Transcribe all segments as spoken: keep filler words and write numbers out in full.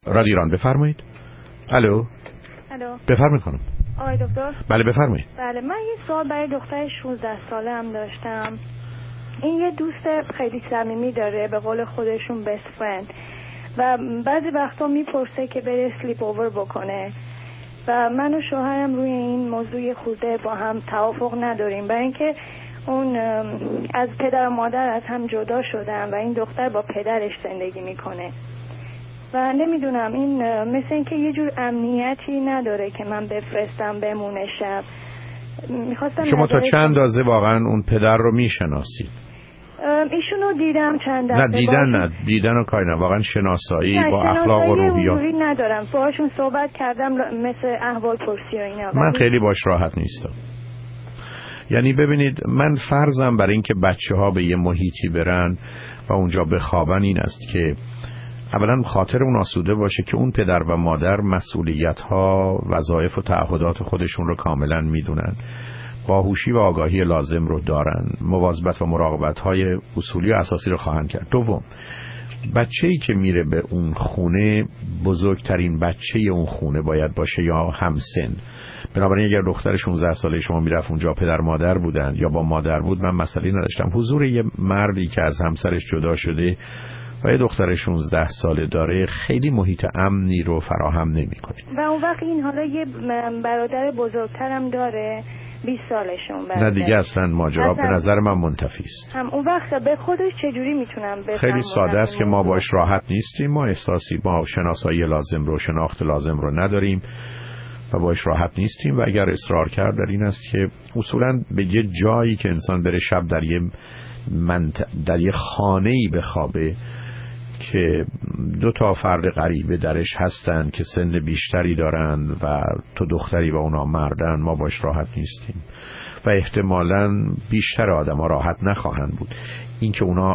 رادیو ایران بفرمایید. الو. الو. بفرمایید خانم. آقای دکتر. بله بفرمایید. بله من یه سوال برای دختر شانزده ساله هم داشتم. این یه دوست خیلی صمیمی داره، به قول خودشون best friend، و بعضی وقتا میپرسه که بره سلیپ اوور بکنه و من و شوهرم روی این موضوع خورده با هم توافق نداریم، برای اینکه اون از پدر و مادر از هم جدا شدن و این دختر با پدرش زندگی میکنه و نمیدونم این مثل اینکه یه جور امنیتی نداره که من بفرستم بمونه شب. میخواستم شما تا چند اندازه واقعا اون پدر رو میشناسید؟ ایشونو دیدم چند دفعه. نه دیدن نه دیدن و کاری نه، واقعا شناسایی با اخلاق و روحیات ندارم. باهاشون صحبت کردم مثل احوال پرسی و اینا. من خیلی باش راحت نیستم. یعنی ببینید من فرضم برای اینکه بچه ها به یه محیطی برن و اونجا بخوابن این است که اولا خاطر اون آسوده باشه که اون پدر و مادر مسئولیت ها، وظایف و تعهدات خودشون رو کاملا میدونن، باهوشی و آگاهی لازم رو دارن، مواظبت و مراقبت های اصولی و اساسی رو خواهند کرد. دوم، بچه‌ای که میره به اون خونه بزرگترین بچه اون خونه باید باشه یا همسن. بنابراین اگر دختر شانزده ساله شما میرفت اونجا پدر مادر بودن یا با مادر بود، من مسئله نداشتم. حضور یه مردی که از همسرش جدا شده و یه دختر شانزده ساله داره خیلی محیط امنی رو فراهم نمی‌کنه. و اون وقت این حالا یه برادر بزرگترم داره بیست سالشون برادر. نه دیگه اصلا ماجرا به نظر من منتفی است. هم اون وقت به خودش چجوری میتونم بفهمم؟ خیلی ساده است که ما باش راحت نیستیم، ما احساسی ما شناسایی لازم رو شناخت لازم رو نداریم و باش راحت نیستیم و اگر اصرار کرد در این است که اصولا به یه جایی که انسان بره شب در یه منط... در یه خانه‌ای بخوابه که دو تا فرد غریبه درش هستن که سن بیشتری دارن و تو دختری و اونا مردن، ما باش راحت نیستیم و احتمالاً بیشتر آدم ها راحت نخواهند بود. این که اونا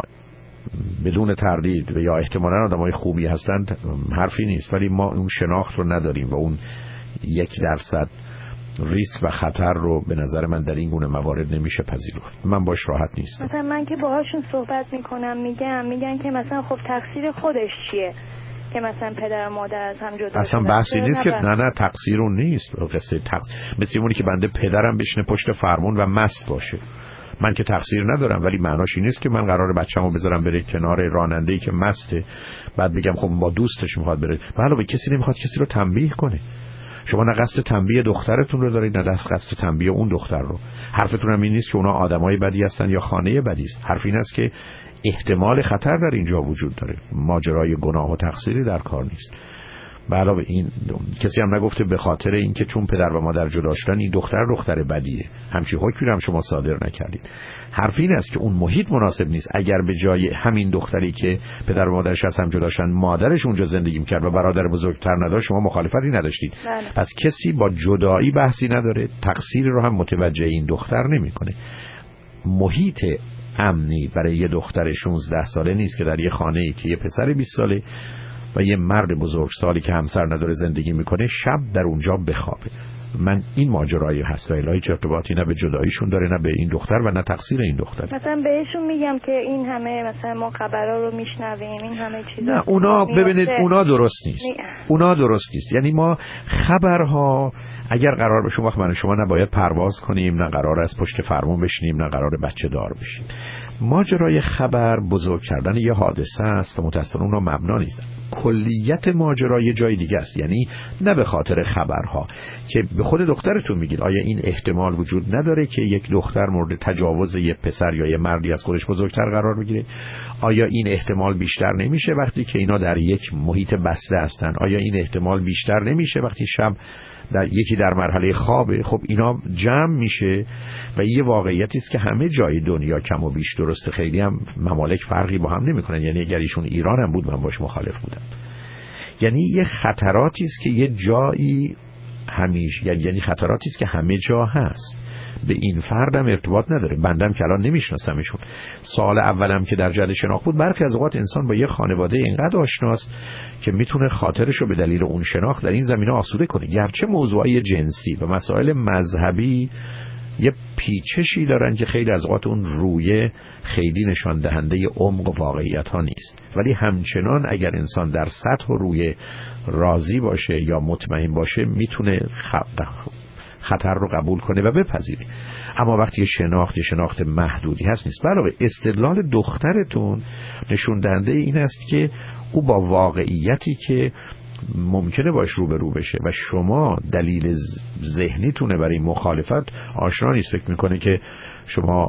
بدون تردید و یا احتمالاً آدم های خوبی هستند حرفی نیست، ولی ما اون شناخت رو نداریم و اون یک درصد ریسک و خطر رو به نظر من در این گونه موارد نمیشه پذیرفت. من باش راحت نیستم. مثلا من که باهاشون صحبت میکنم میگم میگن که مثلا خب تقصیر خودش چیه که مثلا پدر و مادر از هم جدا اصلا بحثی نیست که نه نه تقصیر اون نیست. قصه تقصیر مثل اونی که بنده پدرم بشینه پشت فرمون و مست باشه، من که تقصیر ندارم، ولی معناش این نیست که من قرار بچه‌مو بذارم بره کنار راننده‌ای که مسته بعد بگم خب با دوستش میخواد بره. علاوه کسی نمیخواد کسی رو تنبیه کنه. شما نه قصد تنبیه دخترتون رو دارید نه قصد تنبیه اون دختر رو. حرفتون هم این نیست که اونا آدمای بدی هستن یا خانه بدی است. حرف این است که احتمال خطر در اینجا وجود داره. ماجرای گناه و تقصیری در کار نیست. به علاوه این کسی هم نگفته به خاطر اینکه چون پدر و مادر جدا شدن این دختر دختر بدیه. همچین حکمی هم شما صادر نکردید. حرف این است که اون محیط مناسب نیست. اگر به جای همین دختری که پدر و مادرش از هم جدا شدن مادرش اونجا زندگی می‌کرد و برادر بزرگتر نداشت شما مخالفتی نداشتید. بله. پس کسی با جدایی بحثی نداره، تقصیری رو هم متوجه این دختر نمی‌کنه. محیط امنی برای یه دختر شانزده ساله نیست که در یه خانه‌ای که یه پسر بیست ساله و یه مرد بزرگسالی که همسر نداره زندگی میکنه شب در اونجا بخوابه. من این ماجرایی هست و الهی چه ارتباطی نه به جداییشون داره نه به این دختر و نه تقصیر این دختر. مثلا بهشون میگم که این همه مثلا ما خبرها رو میشنویم این همه چیزا. نه اونا ببینید اونا درست نیست. اونا درست نیست. یعنی ما خبرها اگر قرار بشه وقت من شما نباید پرواز کنیم، نه قرار از پشت فرمون بشینیم، نه قرار بچه دار بشیم. ماجرای خبر بزرگ کردن یه حادثه است و متأسفانه اونها مبنا نیست. کلیت ماجرا یه جای دیگه است. یعنی نه به خاطر خبرها که به خود دخترتون میگید آیا این احتمال وجود نداره که یک دختر مورد تجاوز یک پسر یا یک مردی از خودش بزرگتر قرار بگیره؟ آیا این احتمال بیشتر نمیشه وقتی که اینا در یک محیط بسته هستن؟ آیا این احتمال بیشتر نمیشه وقتی شب در یکی در مرحله خوابه؟ خب اینا جمع میشه و یه واقعیتی است که همه جای دنیا کم و بیش درسته. خیلی هم ممالک فرقی با هم نمیکنن. یعنی اگر ایشون ایران هم بود من باش مخالف بودم. یعنی یه خطراتی است که یه جایی همیشه یعنی خطراتی است که همه جا هست. به این فردم ارتباط نداره. بندم که الان نمیشناسمشون. سال اولم که در جهت شناخت بود برخی از اوقات انسان با یه خانواده اینقدر آشناست که میتونه خاطرش رو به دلیل اون شناخت در این زمینه آسوده کنه. گرچه موضوعای جنسی و مسائل مذهبی یه پیچشی دارن که خیلی از اوقات اون رویه خیلی نشان دهنده عمق و واقعیت ها نیست، ولی همچنان اگر انسان در سطح و رویه راضی باشه یا مطمئن باشه میتونه خطر رو قبول کنه و بپذیره. اما وقتی شناخت شناخت محدودی هست نیست. علاوه استدلال دخترتون نشون دهنده این است که او با واقعیتی که ممکنه باش روبرو بشه و شما دلیل ذهنیتونه برای مخالفت آشنا نیست، فکر میکنه که شما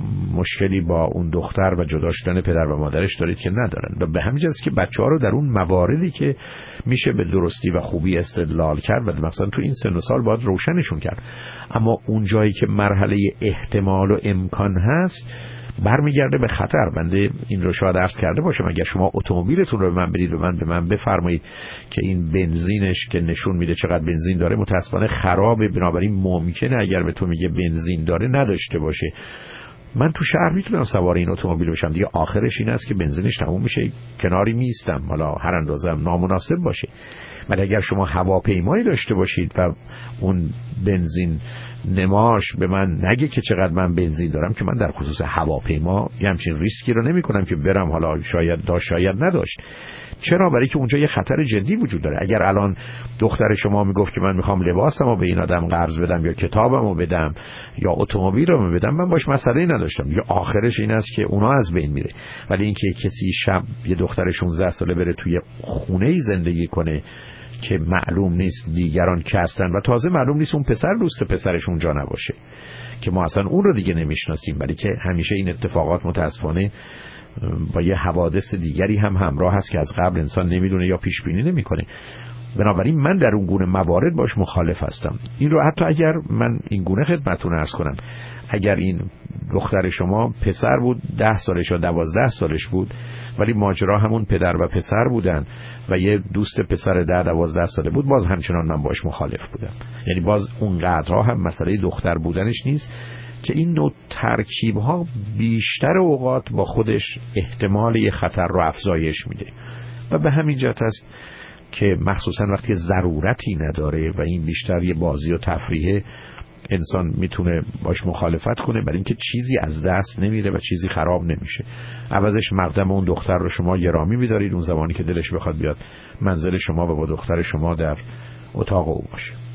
مشکلی با اون دختر و جدا شدن پدر و مادرش دارید که ندارن. و به همین جاست که بچه ها رو در اون مواردی که میشه به درستی و خوبی استدلال کرد و مثلا تو این سن و سال باید روشنشون کرد. اما اون جایی که مرحله احتمال و امکان هست برمیگرده به خطر. بنده این رو شاید عرض کرده باشم اگر شما اتومبیلتون رو به من بدید و من به من بفرمایید که این بنزینش که نشون میده چقدر بنزین داره متاسفانه خرابه، بنابراین ممکنه اگر به تو میگه بنزین داره نداشته باشه. من تو شهر میتونم سوار این اتومبیل بشم دیگه، آخرش این است که بنزینش تموم میشه کناری میستم، حالا هر اندازم نامناسب باشه. ولی اگر شما هواپیمایی داشته باشید و اون بنزین نماش به من نگه که چقدر من بنزین دارم، که من در خصوص هواپیما یه همچین ریسکی رو نمی کنم که برم حالا شاید داشت شاید نداشت. چرا؟ برای که اونجا یه خطر جدی وجود داره. اگر الان دختر شما میگفت که من میخوام لباسمو به این آدم قرض بدم یا کتابمو بدم یا اتومبیلمو بدم، من باش مسئله‌ای نداشتم. یا آخرش این است که اونا از بین میره. ولی اینکه کسی شب یه دختر شانزده ساله بره توی خونه‌ای زندگی کنه که معلوم نیست دیگران که هستن و تازه معلوم نیست اون پسر دوست پسرش اونجا نباشه که ما اصلا اون رو دیگه نمیشناسیم، ولی که همیشه این اتفاقات متاسفانه با یه حوادث دیگری هم همراه هست که از قبل انسان نمیدونه یا پیش بینی نمیکنه. بنابراین من در اون گونه موارد باش مخالف هستم. این رو حتی اگر من این گونه خدمتتون عرض کنم، اگر این دختر شما پسر بود ده سالش یا دوازده سالش بود ولی ماجرا همون پدر و پسر بودن و یه دوست پسر ده دوازده ساله بود، باز همچنان من باش مخالف بودم. یعنی باز اونقدرها هم مسئله دختر بودنش نیست که این نوع ترکیب ها بیشتر اوقات با خودش احتمال یه خطر رو افزایش میده و به همین جهت است که مخصوصا وقتی ضرورتی نداره و این بیشتر یه بازی و تفریحه، انسان میتونه باش مخالفت کنه برای اینکه چیزی از دست نمیره و چیزی خراب نمیشه. عوضش مقدم اون دختر رو شما گرامی میدارید اون زمانی که دلش بخواد بیاد منزل شما و با دختر شما در اتاق او باشه.